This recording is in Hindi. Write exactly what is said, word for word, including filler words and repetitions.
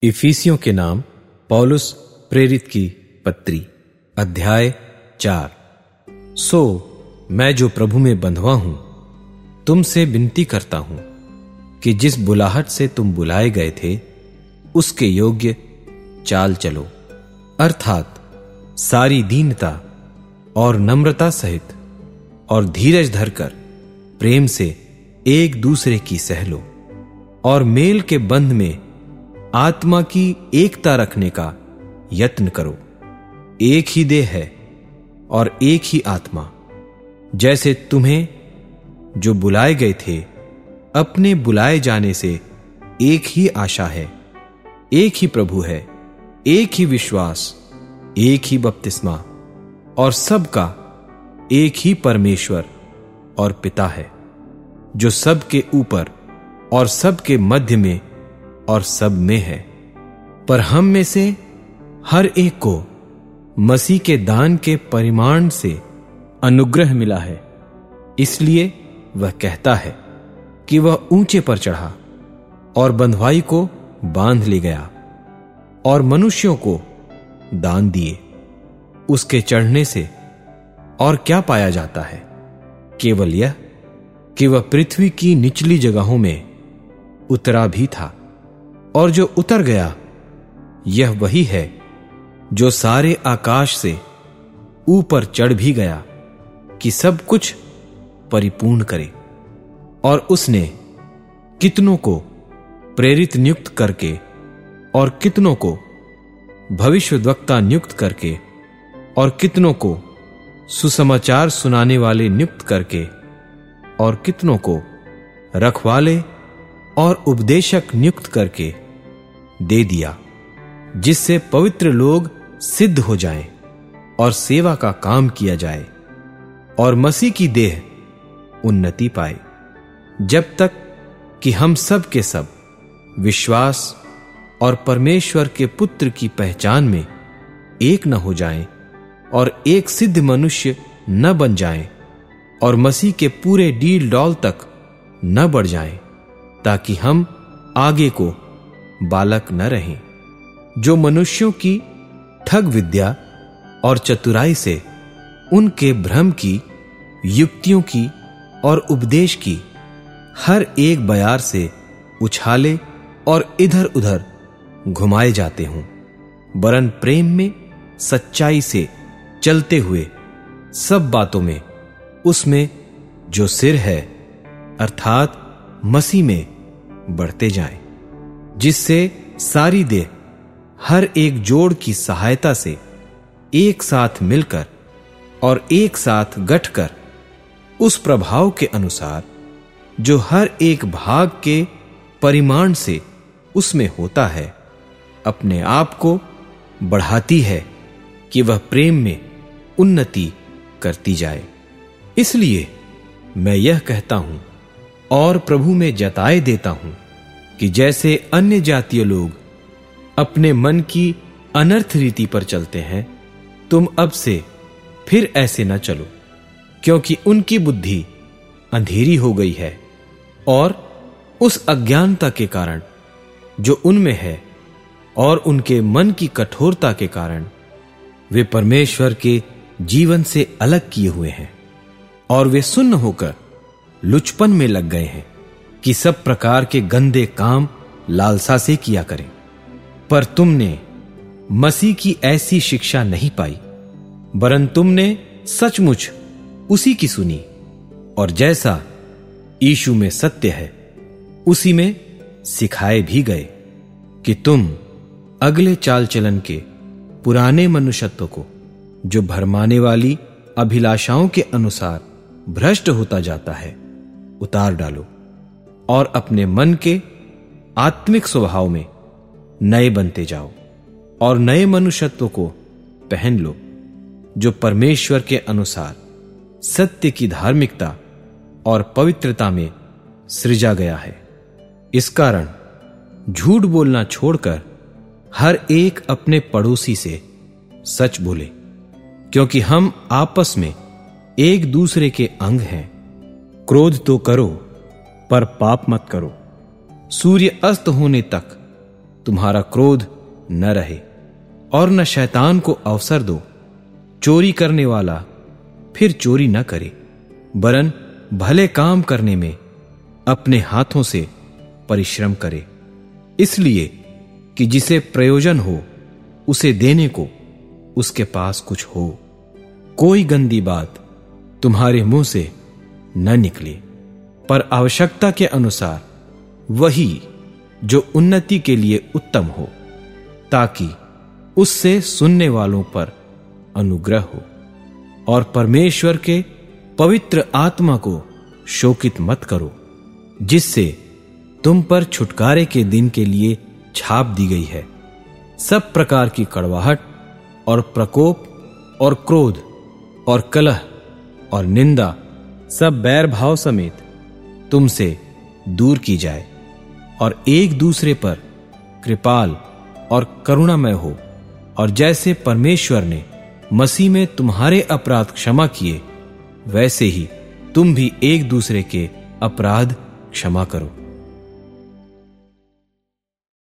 इफिसियों के नाम पौलुस प्रेरित की पत्री, अध्याय चार। सो मैं जो प्रभु में बंधुआ हूं, तुमसे विनती करता हूं कि जिस बुलाहट से तुम बुलाए गए थे उसके योग्य चाल चलो, अर्थात सारी दीनता और नम्रता सहित और धीरज धरकर प्रेम से एक दूसरे की सह लो, और मेल के बंध में आत्मा की एकता रखने का यत्न करो। एक ही देह है और एक ही आत्मा, जैसे तुम्हें जो बुलाए गए थे अपने बुलाए जाने से एक ही आशा है, एक ही प्रभु है, एक ही विश्वास, एक ही बपतिस्मा, और सबका एक ही परमेश्वर और पिता है, जो सबके ऊपर और सबके मध्य में और सब में है। पर हम में से हर एक को मसीह के दान के परिमाण से अनुग्रह मिला है, इसलिए वह कहता है कि वह ऊंचे पर चढ़ा और बंधुआई को बांध ले गया और मनुष्यों को दान दिए। उसके चढ़ने से और क्या पाया जाता है? केवल यह कि वह पृथ्वी की निचली जगहों में उतरा भी था, और जो उतर गया यह वही है जो सारे आकाश से ऊपर चढ़ भी गया कि सब कुछ परिपूर्ण करे। और उसने कितनों को प्रेरित नियुक्त करके, और कितनों को भविष्यद्वक्ता नियुक्त करके, और कितनों को सुसमाचार सुनाने वाले नियुक्त करके, और कितनों को रखवाले और उपदेशक नियुक्त करके दे दिया, जिससे पवित्र लोग सिद्ध हो जाएं और सेवा का काम किया जाए और मसीह की देह उन्नति पाए, जब तक कि हम सब के सब विश्वास और परमेश्वर के पुत्र की पहचान में एक न हो जाएं और एक सिद्ध मनुष्य न बन जाएं और मसीह के पूरे डील डॉल तक न बढ़ जाएं, ताकि हम आगे को बालक न रहें, जो मनुष्यों की ठग विद्या और चतुराई से उनके भ्रम की, युक्तियों की और उपदेश की हर एक बयार से उछाले और इधर उधर घुमाए जाते हों, वरन प्रेम में सच्चाई से चलते हुए सब बातों में उसमें जो सिर है अर्थात मसीह में बढ़ते जाएं, जिससे सारी देह हर एक जोड़ की सहायता से एक साथ मिलकर और एक साथ गठकर उस प्रभाव के अनुसार जो हर एक भाग के परिमाण से उसमें होता है, अपने आप को बढ़ाती है कि वह प्रेम में उन्नति करती जाए। इसलिए मैं यह कहता हूं और प्रभु में जताए देता हूं कि जैसे अन्य जातीय लोग अपने मन की अनर्थ रीति पर चलते हैं, तुम अब से फिर ऐसे न चलो, क्योंकि उनकी बुद्धि अंधेरी हो गई है और उस अज्ञानता के कारण जो उनमें है और उनके मन की कठोरता के कारण वे परमेश्वर के जीवन से अलग किए हुए हैं, और वे सुन्न होकर लुचपन में लग गए हैं कि सब प्रकार के गंदे काम लालसा से किया करें। पर तुमने मसीह की ऐसी शिक्षा नहीं पाई, वरन तुमने सचमुच उसी की सुनी, और जैसा यीशु में सत्य है उसी में सिखाए भी गए, कि तुम अगले चाल चलन के पुराने मनुष्यत्व को, जो भरमाने वाली अभिलाषाओं के अनुसार भ्रष्ट होता जाता है, उतार डालो, और अपने मन के आत्मिक स्वभाव में नए बनते जाओ, और नए मनुष्यत्व को पहन लो, जो परमेश्वर के अनुसार सत्य की धार्मिकता और पवित्रता में सृजा गया है। इस कारण झूठ बोलना छोड़कर हर एक अपने पड़ोसी से सच बोले, क्योंकि हम आपस में एक दूसरे के अंग हैं। क्रोध तो करो पर पाप मत करो। सूर्य अस्त होने तक तुम्हारा क्रोध न रहे और न शैतान को अवसर दो। चोरी करने वाला फिर चोरी न करे, वरन भले काम करने में अपने हाथों से परिश्रम करे, इसलिए कि जिसे प्रयोजन हो उसे देने को उसके पास कुछ हो। कोई गंदी बात तुम्हारे मुंह से न निकले, पर आवश्यकता के अनुसार वही जो उन्नति के लिए उत्तम हो, ताकि उससे सुनने वालों पर अनुग्रह हो। और परमेश्वर के पवित्र आत्मा को शोकित मत करो, जिससे तुम पर छुटकारे के दिन के लिए छाप दी गई है। सब प्रकार की कड़वाहट और प्रकोप और क्रोध और कलह और निंदा सब बैर भाव समेत तुमसे दूर की जाए, और एक दूसरे पर कृपाल और करुणामय हो। और जैसे परमेश्वर ने मसीह में तुम्हारे अपराध क्षमा किए, वैसे ही तुम भी एक दूसरे के अपराध क्षमा करो।